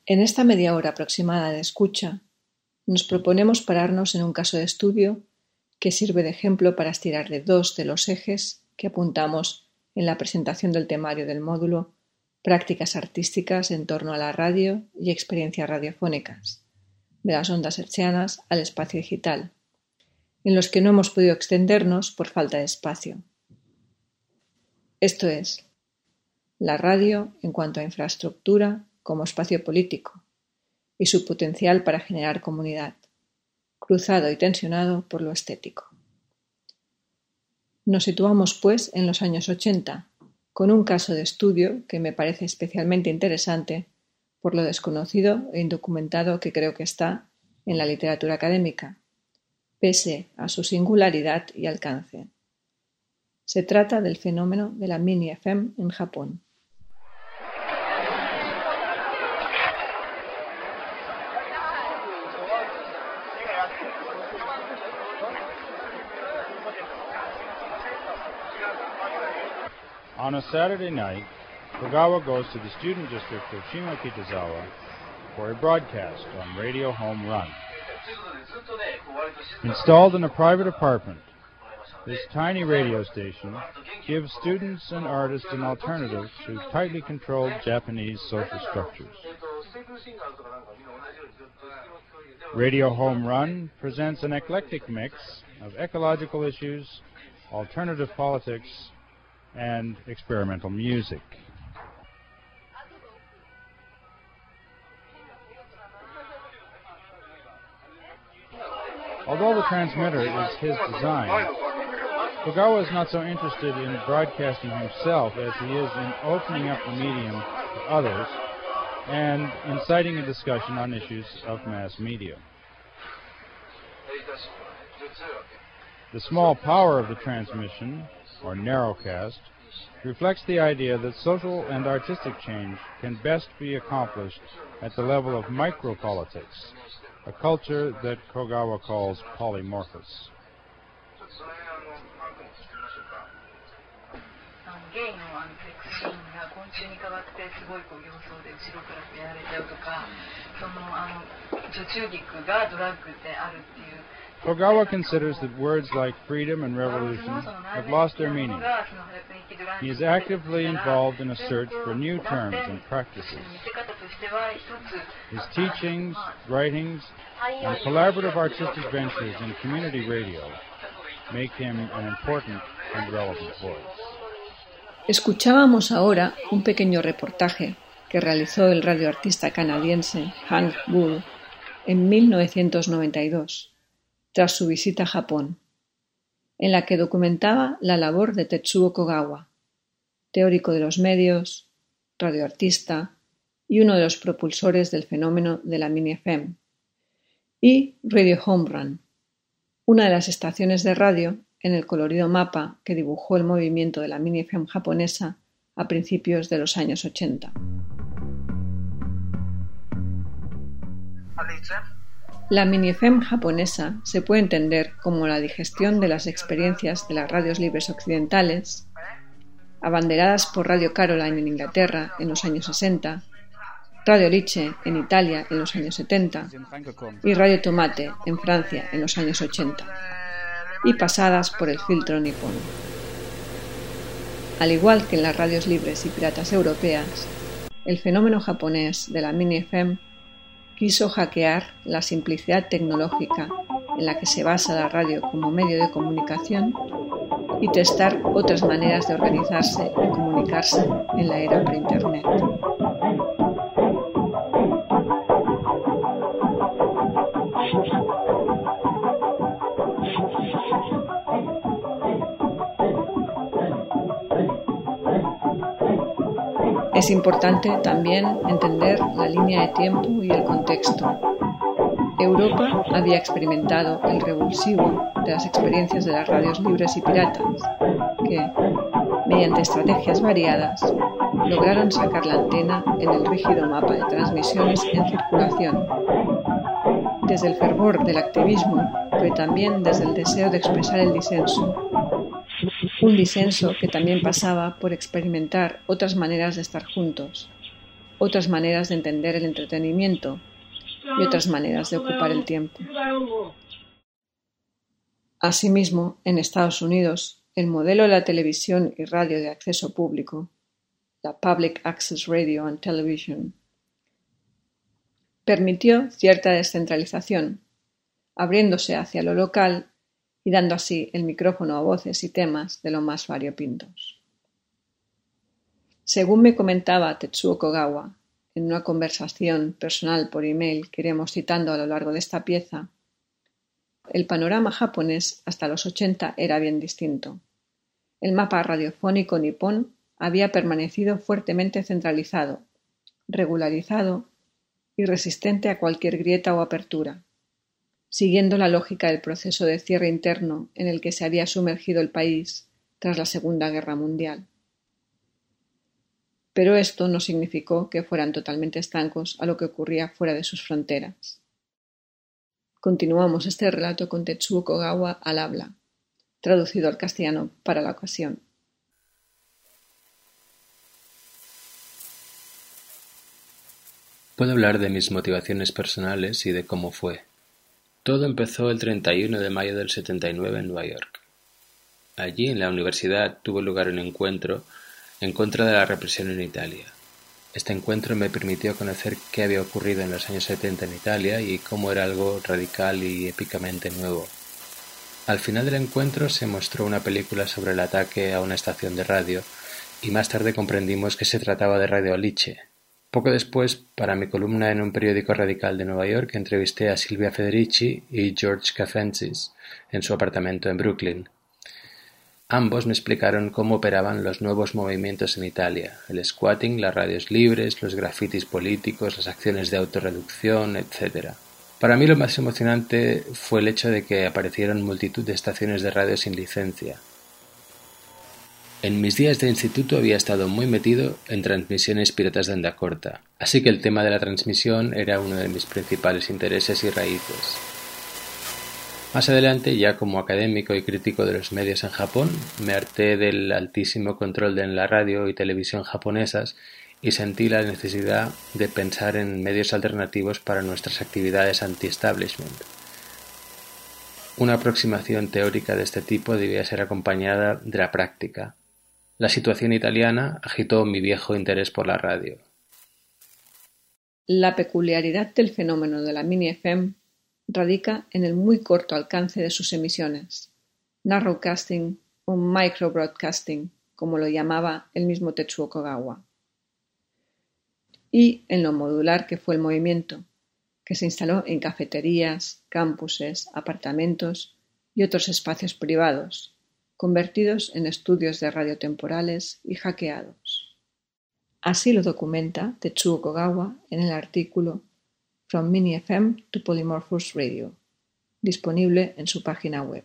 En esta media hora aproximada de escucha, nos proponemos pararnos en un caso de estudio que sirve de ejemplo para estirar de dos de los ejes que apuntamos en la presentación del temario del módulo Prácticas artísticas en torno a la radio y experiencias radiofónicas, de las ondas hertzianas al espacio digital, en los que no hemos podido extendernos por falta de espacio. Esto es, la radio en cuanto a infraestructura como espacio político y su potencial para generar comunidad, cruzado y tensionado por lo estético. Nos situamos, pues, en los años 80, con un caso de estudio que me parece especialmente interesante por lo desconocido e indocumentado que creo que está en la literatura académica, pese a su singularidad y alcance. Se trata del fenómeno de la mini FM en Japón. On a Saturday night, Kogawa goes to the student district of Shimokitazawa for a broadcast on Radio Home Run. Installed in a private apartment, this tiny radio station gives students and artists an alternative to tightly controlled Japanese social structures. Radio Home Run presents an eclectic mix of ecological issues, alternative politics, and experimental music. Although the transmitter is his design, Kogawa is not so interested in broadcasting himself as he is in opening up the medium to others and inciting a discussion on issues of mass media. The small power of the transmission, or narrowcast, reflects the idea that social and artistic change can best be accomplished at the level of micropolitics, a culture that Kogawa calls polymorphous. ゲイのセクシーンが昆虫に変わってすごいこう形相で後ろからやられちゃうとか、その女中菊がドラッグであるっていう。 Kogawa considers that words like freedom and revolution have lost their meaning. He is actively involved in a search for new terms and practices. His teachings, writings, and collaborative artistic ventures in community radio make him an important and relevant voice. Escuchábamos ahora un pequeño reportaje que realizó el radioartista canadiense Hank Bull en 1992. Tras su visita a Japón, en la que documentaba la labor de Tetsuo Kogawa, teórico de los medios, radioartista y uno de los propulsores del fenómeno de la mini FM, y Radio Home Run, una de las estaciones de radio en el colorido mapa que dibujó el movimiento de la mini FM japonesa a principios de los años 80. La mini FM japonesa se puede entender como la digestión de las experiencias de las radios libres occidentales, abanderadas por Radio Caroline en Inglaterra en los años 60, Radio Lice en Italia en los años 70 y Radio Tomate en Francia en los años 80, y pasadas por el filtro nipón. Al igual que en las radios libres y piratas europeas, el fenómeno japonés de la mini FM quiso hackear la simplicidad tecnológica en la que se basa la radio como medio de comunicación y testar otras maneras de organizarse y comunicarse en la era pre-internet. Es importante también entender la línea de tiempo y el contexto. Europa había experimentado el revulsivo de las experiencias de las radios libres y piratas, que, mediante estrategias variadas, lograron sacar la antena en el rígido mapa de transmisiones en circulación, desde el fervor del activismo, pero también desde el deseo de expresar el disenso. Un disenso que también pasaba por experimentar otras maneras de estar juntos, otras maneras de entender el entretenimiento y otras maneras de ocupar el tiempo. Asimismo, en Estados Unidos, el modelo de la televisión y radio de acceso público, la Public Access Radio and Television, permitió cierta descentralización, abriéndose hacia lo local y dando así el micrófono a voces y temas de lo más variopintos. Según me comentaba Tetsuo Kogawa en una conversación personal por email que iremos citando a lo largo de esta pieza, el panorama japonés hasta los 80 era bien distinto. El mapa radiofónico nipón había permanecido fuertemente centralizado, regularizado y resistente a cualquier grieta o apertura, siguiendo la lógica del proceso de cierre interno en el que se había sumergido el país tras la Segunda Guerra Mundial. Pero esto no significó que fueran totalmente estancos a lo que ocurría fuera de sus fronteras. Continuamos este relato con Tetsuo Kogawa al habla, traducido al castellano para la ocasión. Puedo hablar de mis motivaciones personales y de cómo fue. Todo empezó el 31 de mayo del 79 en Nueva York. Allí, en la universidad, tuvo lugar un encuentro en contra de la represión en Italia. Este encuentro me permitió conocer qué había ocurrido en los años 70 en Italia y cómo era algo radical y épicamente nuevo. Al final del encuentro se mostró una película sobre el ataque a una estación de radio y más tarde comprendimos que se trataba de Radio Alice. Poco después, para mi columna en un periódico radical de Nueva York, entrevisté a Silvia Federici y George Cafensis en su apartamento en Brooklyn. Ambos me explicaron cómo operaban los nuevos movimientos en Italia, el squatting, las radios libres, los grafitis políticos, las acciones de autorreducción, etc. Para mí lo más emocionante fue el hecho de que aparecieron multitud de estaciones de radio sin licencia. En mis días de instituto había estado muy metido en transmisiones piratas de onda corta, así que el tema de la transmisión era uno de mis principales intereses y raíces. Más adelante, ya como académico y crítico de los medios en Japón, me harté del altísimo control de la radio y televisión japonesas y sentí la necesidad de pensar en medios alternativos para nuestras actividades anti-establishment. Una aproximación teórica de este tipo debía ser acompañada de la práctica. La situación italiana agitó mi viejo interés por la radio. La peculiaridad del fenómeno de la mini-FM radica en el muy corto alcance de sus emisiones, narrowcasting o microbroadcasting, como lo llamaba el mismo Tetsuo Kogawa, y en lo modular que fue el movimiento, que se instaló en cafeterías, campuses, apartamentos y otros espacios privados, convertidos en estudios de radio temporales y hackeados. Así lo documenta Tetsuo Kogawa en el artículo From Mini-FM to Polymorphous Radio, disponible en su página web.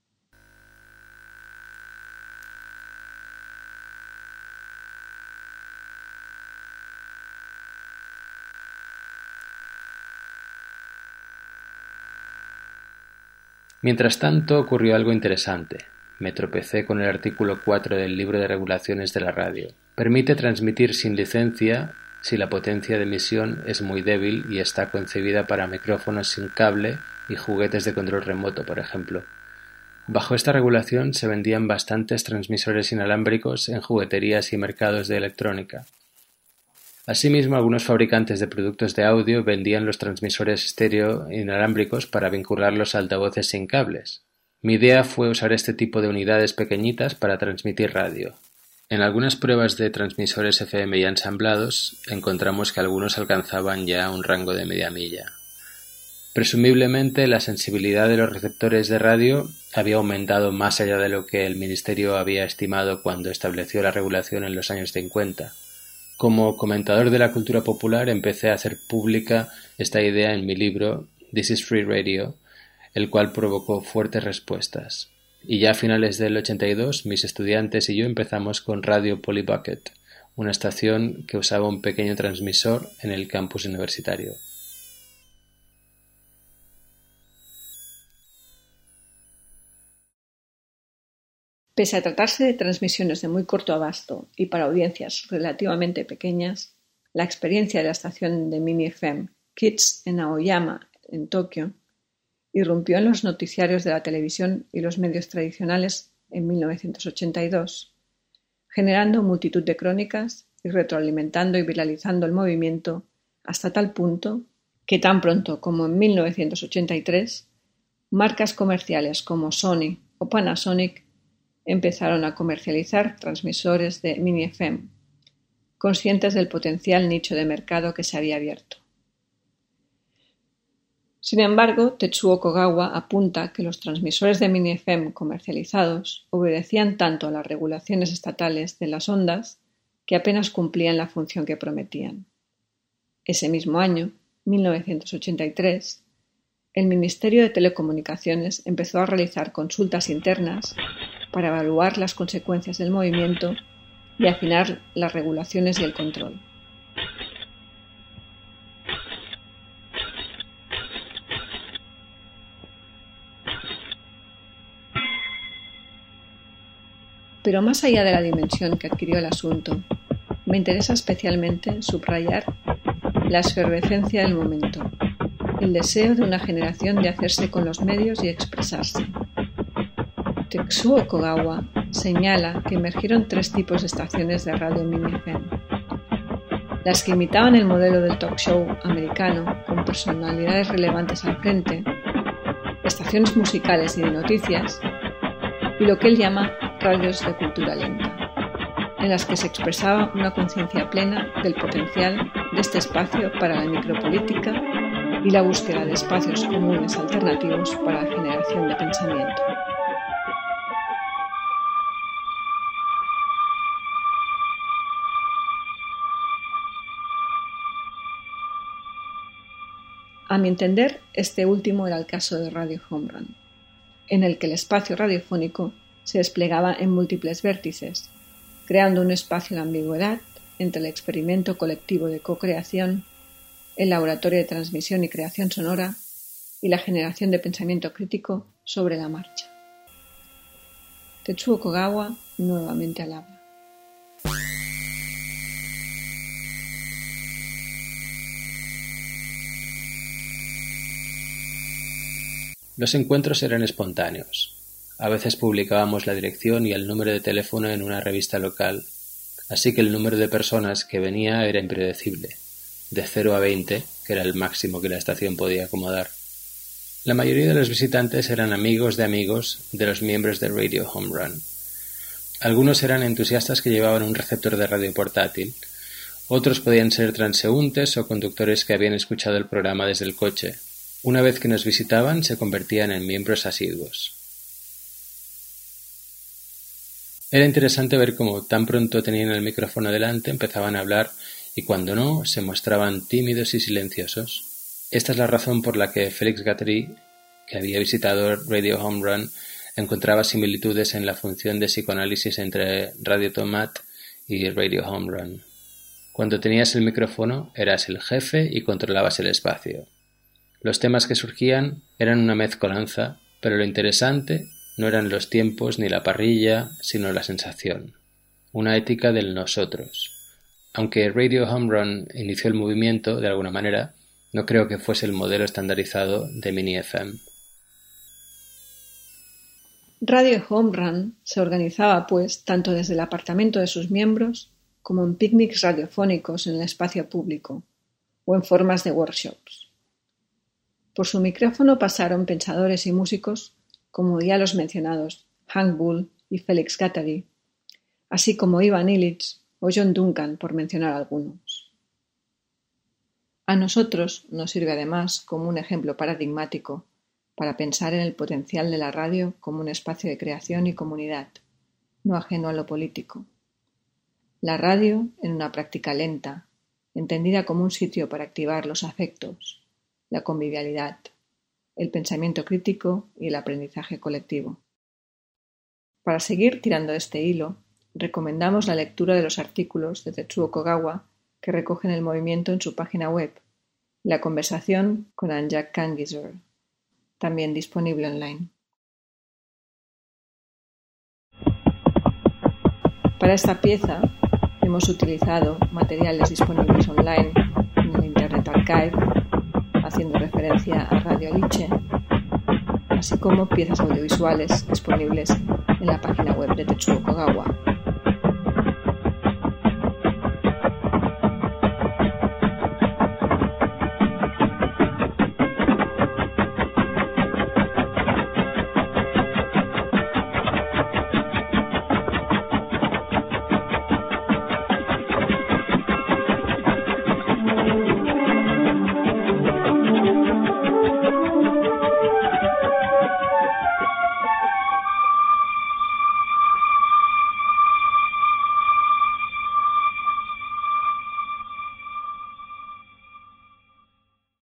Mientras tanto ocurrió algo interesante. Me tropecé con el artículo 4 del Libro de Regulaciones de la Radio. Permite transmitir sin licencia si la potencia de emisión es muy débil y está concebida para micrófonos sin cable y juguetes de control remoto, por ejemplo. Bajo esta regulación se vendían bastantes transmisores inalámbricos en jugueterías y mercados de electrónica. Asimismo, algunos fabricantes de productos de audio vendían los transmisores estéreo inalámbricos para vincular los altavoces sin cables. Mi idea fue usar este tipo de unidades pequeñitas para transmitir radio. En algunas pruebas de transmisores FM ya ensamblados, encontramos que algunos alcanzaban ya un rango de media milla. Presumiblemente, la sensibilidad de los receptores de radio había aumentado más allá de lo que el Ministerio había estimado cuando estableció la regulación en los años 50. Como comentador de la cultura popular, empecé a hacer pública esta idea en mi libro This is Free Radio, el cual provocó fuertes respuestas. Y ya a finales del 82, mis estudiantes y yo empezamos con Radio Polybucket, una estación que usaba un pequeño transmisor en el campus universitario. Pese a tratarse de transmisiones de muy corto abasto y para audiencias relativamente pequeñas, la experiencia de la estación de Mini FM Kids en Aoyama, en Tokio, irrumpió en los noticiarios de la televisión y los medios tradicionales en 1982, generando multitud de crónicas y retroalimentando y viralizando el movimiento hasta tal punto que tan pronto como en 1983, marcas comerciales como Sony o Panasonic empezaron a comercializar transmisores de Mini FM, conscientes del potencial nicho de mercado que se había abierto. Sin embargo, Tetsuo Kogawa apunta que los transmisores de Mini FM comercializados obedecían tanto a las regulaciones estatales de las ondas que apenas cumplían la función que prometían. Ese mismo año, 1983, el Ministerio de Telecomunicaciones empezó a realizar consultas internas para evaluar las consecuencias del movimiento y afinar las regulaciones y el control. Pero más allá de la dimensión que adquirió el asunto, me interesa especialmente subrayar la efervescencia del momento, el deseo de una generación de hacerse con los medios y expresarse. Tetsuo Kogawa señala que emergieron 3 tipos de estaciones de radio Mini FM. Las que imitaban el modelo del talk show americano con personalidades relevantes al frente, estaciones musicales y de noticias, y lo que él llama radios de cultura lenta, en las que se expresaba una conciencia plena del potencial de este espacio para la micropolítica y la búsqueda de espacios comunes alternativos para la generación de pensamiento. A mi entender, este último era el caso de Radio Home Run, en el que el espacio radiofónico se desplegaba en múltiples vértices, creando un espacio de ambigüedad entre el experimento colectivo de co-creación, el laboratorio de transmisión y creación sonora y la generación de pensamiento crítico sobre la marcha. Tetsuo Kogawa nuevamente al habla. Los encuentros eran espontáneos. A veces publicábamos la dirección y el número de teléfono en una revista local, así que el número de personas que venía era impredecible, de 0 a 20, que era el máximo que la estación podía acomodar. La mayoría de los visitantes eran amigos de los miembros de Radio Home Run. Algunos eran entusiastas que llevaban un receptor de radio portátil, otros podían ser transeúntes o conductores que habían escuchado el programa desde el coche. Una vez que nos visitaban, se convertían en miembros asiduos. Era interesante ver cómo tan pronto tenían el micrófono delante empezaban a hablar y cuando no, se mostraban tímidos y silenciosos. Esta es la razón por la que Felix Guattari, que había visitado Radio Home Run, encontraba similitudes en la función de psicoanálisis entre Radio Tomat y Radio Home Run. Cuando tenías el micrófono, eras el jefe y controlabas el espacio. Los temas que surgían eran una mezcolanza, pero lo interesante no eran los tiempos ni la parrilla, sino la sensación. Una ética del nosotros. Aunque Radio Home Run inició el movimiento, de alguna manera, no creo que fuese el modelo estandarizado de Mini FM. Radio Home Run se organizaba, pues, tanto desde el apartamento de sus miembros como en picnics radiofónicos en el espacio público o en formas de workshops. Por su micrófono pasaron pensadores y músicos como ya los mencionados Hank Bull y Felix Guattari, así como Ivan Illich o John Duncan, por mencionar algunos. A nosotros nos sirve además como un ejemplo paradigmático para pensar en el potencial de la radio como un espacio de creación y comunidad, no ajeno a lo político. La radio en una práctica lenta, entendida como un sitio para activar los afectos, la convivialidad, el pensamiento crítico y el aprendizaje colectivo. Para seguir tirando este hilo, recomendamos la lectura de los artículos de Tetsuo Kogawa que recogen el movimiento en su página web, y la conversación con Anja Kangiser, también disponible online. Para esta pieza, Hemos utilizado materiales disponibles online en el Internet Archive, haciendo referencia a Radio Liche, así como piezas audiovisuales disponibles en la página web de Tetsuo Kogawa.